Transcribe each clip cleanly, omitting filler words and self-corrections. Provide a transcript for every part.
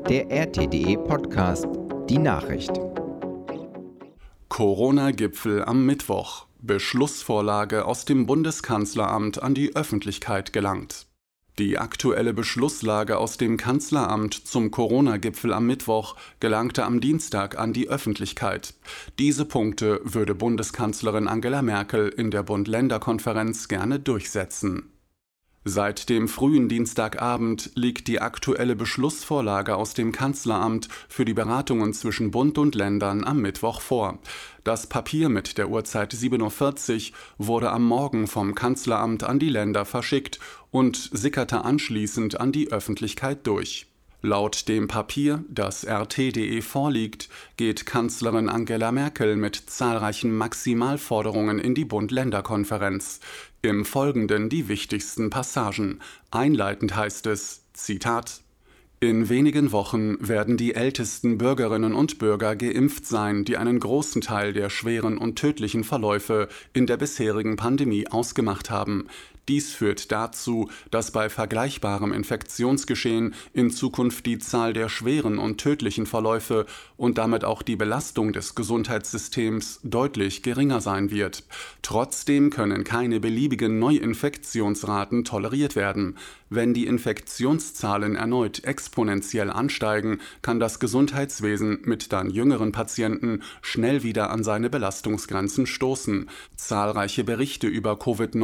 Der RTDE-Podcast Die Nachricht. Corona-Gipfel am Mittwoch. Beschlussvorlage aus dem Bundeskanzleramt an die Öffentlichkeit gelangt. Die aktuelle Beschlusslage aus dem Kanzleramt zum Corona-Gipfel am Mittwoch gelangte am Dienstag an die Öffentlichkeit. Diese Punkte würde Bundeskanzlerin Angela Merkel in der Bund-Länder-Konferenz gerne durchsetzen. Seit dem frühen Dienstagabend liegt die aktuelle Beschlussvorlage aus dem Kanzleramt für die Beratungen zwischen Bund und Ländern am Mittwoch vor. Das Papier mit der Uhrzeit 7:40 Uhr wurde am Morgen vom Kanzleramt an die Länder verschickt und sickerte anschließend an die Öffentlichkeit durch. Laut dem Papier, das RT.de vorliegt, geht Kanzlerin Angela Merkel mit zahlreichen Maximalforderungen in die Bund-Länder-Konferenz. Im Folgenden die wichtigsten Passagen. Einleitend heißt es, Zitat: In wenigen Wochen werden die ältesten Bürgerinnen und Bürger geimpft sein, die einen großen Teil der schweren und tödlichen Verläufe in der bisherigen Pandemie ausgemacht haben. Dies führt dazu, dass bei vergleichbarem Infektionsgeschehen in Zukunft die Zahl der schweren und tödlichen Verläufe und damit auch die Belastung des Gesundheitssystems deutlich geringer sein wird. Trotzdem können keine beliebigen Neuinfektionsraten toleriert werden. Wenn die Infektionszahlen erneut exponentiell ansteigen, kann das Gesundheitswesen mit dann jüngeren Patienten schnell wieder an seine Belastungsgrenzen stoßen. Zahlreiche Berichte über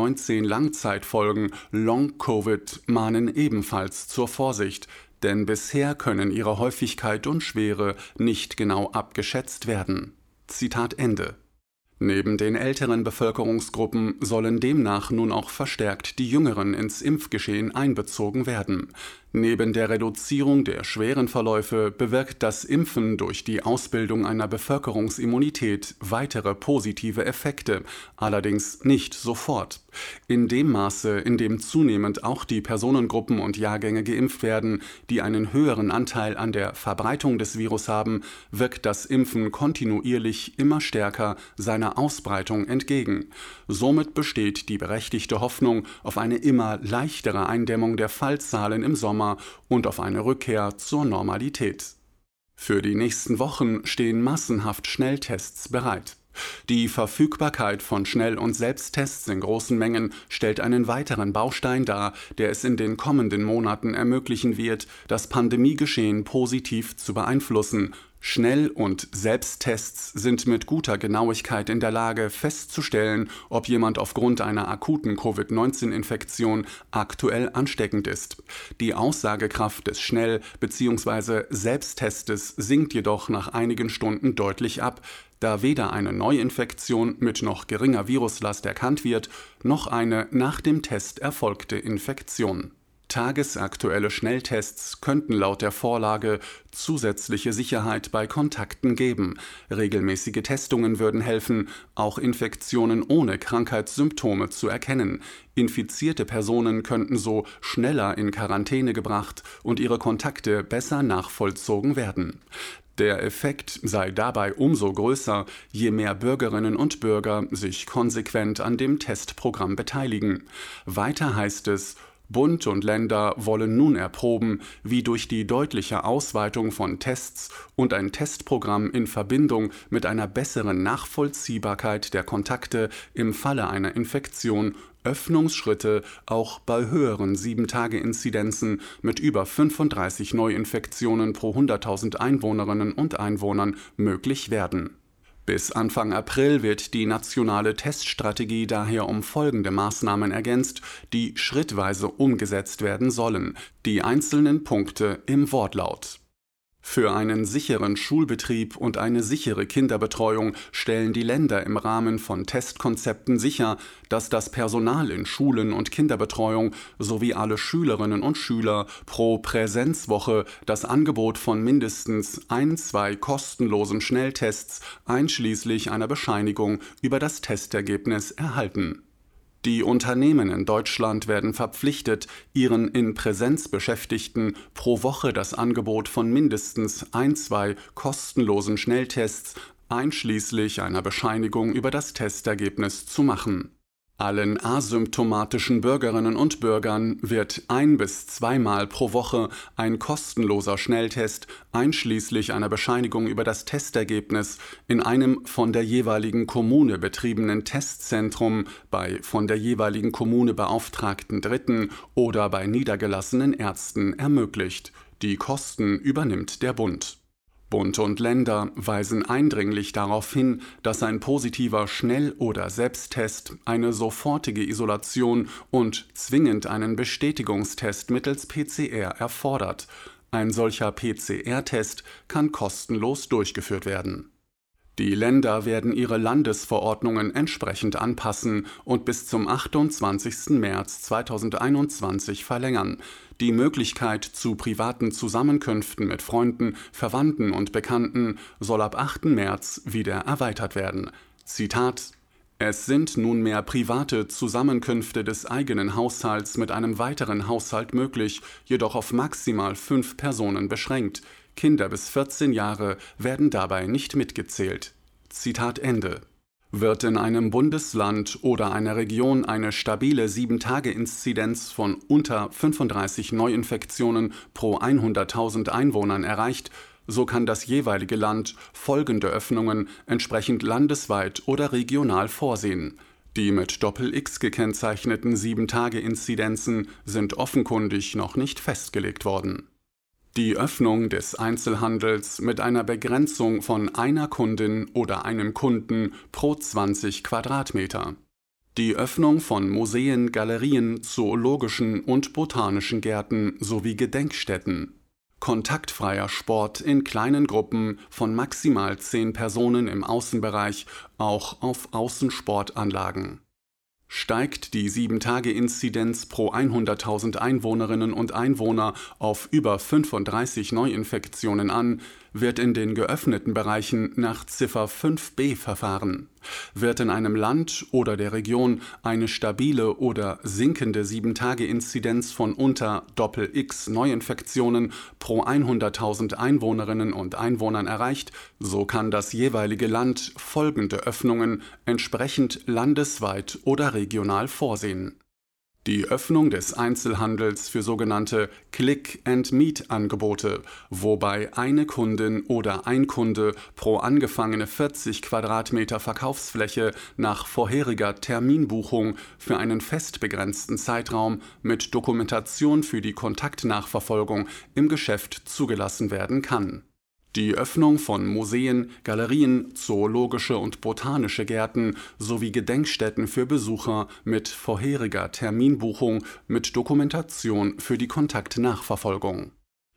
Covid-19-Langzeitfolgen, Long-Covid, mahnen ebenfalls zur Vorsicht, denn bisher können ihre Häufigkeit und Schwere nicht genau abgeschätzt werden. Zitat Ende. Neben den älteren Bevölkerungsgruppen sollen demnach nun auch verstärkt die Jüngeren ins Impfgeschehen einbezogen werden. Neben der Reduzierung der schweren Verläufe bewirkt das Impfen durch die Ausbildung einer Bevölkerungsimmunität weitere positive Effekte, allerdings nicht sofort. In dem Maße, in dem zunehmend auch die Personengruppen und Jahrgänge geimpft werden, die einen höheren Anteil an der Verbreitung des Virus haben, wirkt das Impfen kontinuierlich immer stärker seiner Ausbreitung entgegen. Somit besteht die berechtigte Hoffnung auf eine immer leichtere Eindämmung der Fallzahlen im Sommer und auf eine Rückkehr zur Normalität. Für die nächsten Wochen stehen massenhaft Schnelltests bereit. Die Verfügbarkeit von Schnell- und Selbsttests in großen Mengen stellt einen weiteren Baustein dar, der es in den kommenden Monaten ermöglichen wird, das Pandemiegeschehen positiv zu beeinflussen. Schnell- und Selbsttests sind mit guter Genauigkeit in der Lage festzustellen, ob jemand aufgrund einer akuten Covid-19-Infektion aktuell ansteckend ist. Die Aussagekraft des Schnell- bzw. Selbsttestes sinkt jedoch nach einigen Stunden deutlich ab, da weder eine Neuinfektion mit noch geringer Viruslast erkannt wird, noch eine nach dem Test erfolgte Infektion. Tagesaktuelle Schnelltests könnten laut der Vorlage zusätzliche Sicherheit bei Kontakten geben. Regelmäßige Testungen würden helfen, auch Infektionen ohne Krankheitssymptome zu erkennen. Infizierte Personen könnten so schneller in Quarantäne gebracht und ihre Kontakte besser nachvollzogen werden. Der Effekt sei dabei umso größer, je mehr Bürgerinnen und Bürger sich konsequent an dem Testprogramm beteiligen. Weiter heißt es, Bund und Länder wollen nun erproben, wie durch die deutliche Ausweitung von Tests und ein Testprogramm in Verbindung mit einer besseren Nachvollziehbarkeit der Kontakte im Falle einer Infektion Öffnungsschritte auch bei höheren 7-Tage-Inzidenzen mit über 35 Neuinfektionen pro 100.000 Einwohnerinnen und Einwohnern möglich werden. Bis Anfang April wird die nationale Teststrategie daher um folgende Maßnahmen ergänzt, die schrittweise umgesetzt werden sollen. Die einzelnen Punkte im Wortlaut. Für einen sicheren Schulbetrieb und eine sichere Kinderbetreuung stellen die Länder im Rahmen von Testkonzepten sicher, dass das Personal in Schulen und Kinderbetreuung sowie alle Schülerinnen und Schüler pro Präsenzwoche das Angebot von mindestens 2 kostenlosen Schnelltests einschließlich einer Bescheinigung über das Testergebnis erhalten. Die Unternehmen in Deutschland werden verpflichtet, ihren in Präsenz Beschäftigten pro Woche das Angebot von mindestens 2 kostenlosen Schnelltests einschließlich einer Bescheinigung über das Testergebnis zu machen. Allen asymptomatischen Bürgerinnen und Bürgern wird 1- bis 2-mal pro Woche ein kostenloser Schnelltest einschließlich einer Bescheinigung über das Testergebnis in einem von der jeweiligen Kommune betriebenen Testzentrum bei von der jeweiligen Kommune beauftragten Dritten oder bei niedergelassenen Ärzten ermöglicht. Die Kosten übernimmt der Bund. Bund und Länder weisen eindringlich darauf hin, dass ein positiver Schnell- oder Selbsttest eine sofortige Isolation und zwingend einen Bestätigungstest mittels PCR erfordert. Ein solcher PCR-Test kann kostenlos durchgeführt werden. Die Länder werden ihre Landesverordnungen entsprechend anpassen und bis zum 28. März 2021 verlängern. Die Möglichkeit zu privaten Zusammenkünften mit Freunden, Verwandten und Bekannten soll ab 8. März wieder erweitert werden. Zitat: Es sind nunmehr private Zusammenkünfte des eigenen Haushalts mit einem weiteren Haushalt möglich, jedoch auf maximal 5 Personen beschränkt. Kinder bis 14 Jahre werden dabei nicht mitgezählt. Zitat Ende. Wird in einem Bundesland oder einer Region eine stabile 7-Tage-Inzidenz von unter 35 Neuinfektionen pro 100.000 Einwohnern erreicht, so kann das jeweilige Land folgende Öffnungen entsprechend landesweit oder regional vorsehen. Die mit Doppel-X gekennzeichneten 7-Tage-Inzidenzen sind offenkundig noch nicht festgelegt worden. Die Öffnung des Einzelhandels mit einer Begrenzung von einer Kundin oder einem Kunden pro 20 Quadratmeter. Die Öffnung von Museen, Galerien, zoologischen und botanischen Gärten sowie Gedenkstätten. Kontaktfreier Sport in kleinen Gruppen von maximal 10 Personen im Außenbereich, auch auf Außensportanlagen. Steigt die 7-Tage-Inzidenz pro 100.000 Einwohnerinnen und Einwohner auf über 35 Neuinfektionen an, wird in den geöffneten Bereichen nach Ziffer 5b verfahren. Wird in einem Land oder der Region eine stabile oder sinkende 7-Tage-Inzidenz von unter Doppel-X Neuinfektionen pro 100.000 Einwohnerinnen und Einwohnern erreicht, so kann das jeweilige Land folgende Öffnungen entsprechend landesweit oder regional vorsehen. Die Öffnung des Einzelhandels für sogenannte Click-and-Meet-Angebote, wobei eine Kundin oder ein Kunde pro angefangene 40 Quadratmeter Verkaufsfläche nach vorheriger Terminbuchung für einen fest begrenzten Zeitraum mit Dokumentation für die Kontaktnachverfolgung im Geschäft zugelassen werden kann. Die Öffnung von Museen, Galerien, zoologische und botanische Gärten sowie Gedenkstätten für Besucher mit vorheriger Terminbuchung mit Dokumentation für die Kontaktnachverfolgung.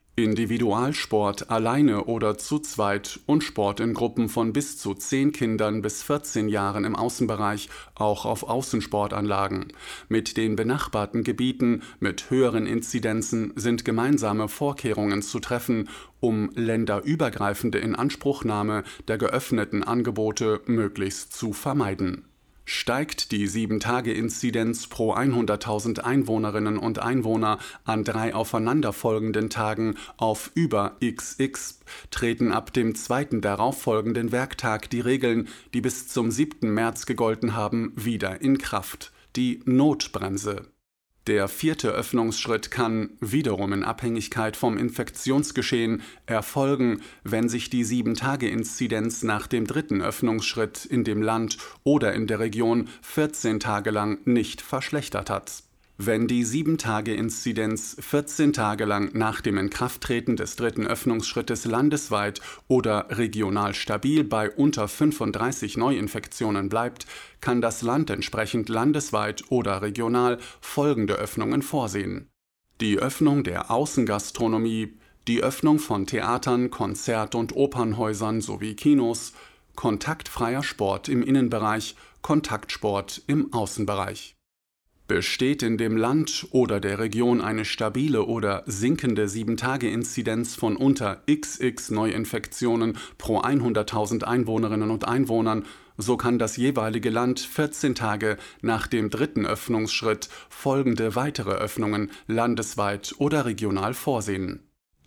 Individualsport alleine oder zu zweit und Sport in Gruppen von bis zu 10 Kindern bis 14 Jahren im Außenbereich, auch auf Außensportanlagen. Mit den benachbarten Gebieten mit höheren Inzidenzen sind gemeinsame Vorkehrungen zu treffen, um länderübergreifende Inanspruchnahme der geöffneten Angebote möglichst zu vermeiden. Steigt die 7-Tage-Inzidenz pro 100.000 Einwohnerinnen und Einwohner an 3 aufeinanderfolgenden Tagen auf über XX, treten ab dem 2. darauffolgenden Werktag die Regeln, die bis zum 7. März gegolten haben, wieder in Kraft. Die Notbremse. Der 4. Öffnungsschritt kann, wiederum in Abhängigkeit vom Infektionsgeschehen, erfolgen, wenn sich die 7-Tage-Inzidenz nach dem 3. Öffnungsschritt in dem Land oder in der Region 14 Tage lang nicht verschlechtert hat. Wenn die 7-Tage-Inzidenz 14 Tage lang nach dem Inkrafttreten des 3. Öffnungsschrittes landesweit oder regional stabil bei unter 35 Neuinfektionen bleibt, kann das Land entsprechend landesweit oder regional folgende Öffnungen vorsehen: Die Öffnung der Außengastronomie, die Öffnung von Theatern, Konzert- und Opernhäusern sowie Kinos, kontaktfreier Sport im Innenbereich, Kontaktsport im Außenbereich. Besteht in dem Land oder der Region eine stabile oder sinkende 7-Tage-Inzidenz von unter XX Neuinfektionen pro 100.000 Einwohnerinnen und Einwohnern, so kann das jeweilige Land 14 Tage nach dem 3. Öffnungsschritt folgende weitere Öffnungen landesweit oder regional vorsehen: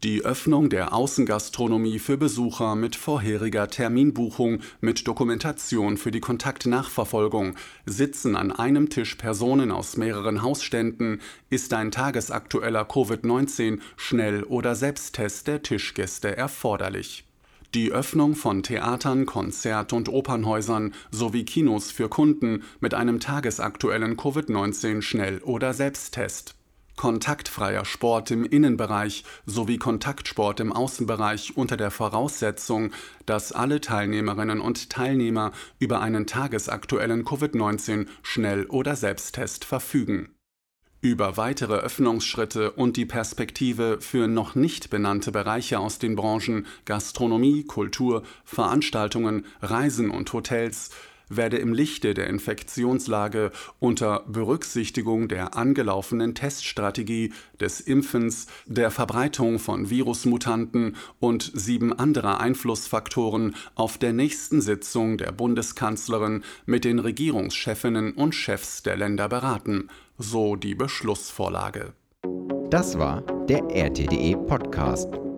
Die Öffnung der Außengastronomie für Besucher mit vorheriger Terminbuchung mit Dokumentation für die Kontaktnachverfolgung, Sitzen an einem Tisch Personen aus mehreren Hausständen, ist ein tagesaktueller Covid-19-Schnell- oder Selbsttest der Tischgäste erforderlich. Die Öffnung von Theatern, Konzert- und Opernhäusern sowie Kinos für Kunden mit einem tagesaktuellen Covid-19-Schnell- oder Selbsttest. Kontaktfreier Sport im Innenbereich sowie Kontaktsport im Außenbereich unter der Voraussetzung, dass alle Teilnehmerinnen und Teilnehmer über einen tagesaktuellen Covid-19-Schnell- oder Selbsttest verfügen. Über weitere Öffnungsschritte und die Perspektive für noch nicht benannte Bereiche aus den Branchen Gastronomie, Kultur, Veranstaltungen, Reisen und Hotels werde im Lichte der Infektionslage unter Berücksichtigung der angelaufenen Teststrategie, des Impfens, der Verbreitung von Virusmutanten und 7 anderer Einflussfaktoren auf der nächsten Sitzung der Bundeskanzlerin mit den Regierungschefinnen und Chefs der Länder beraten, so die Beschlussvorlage. Das war der RTDE Podcast.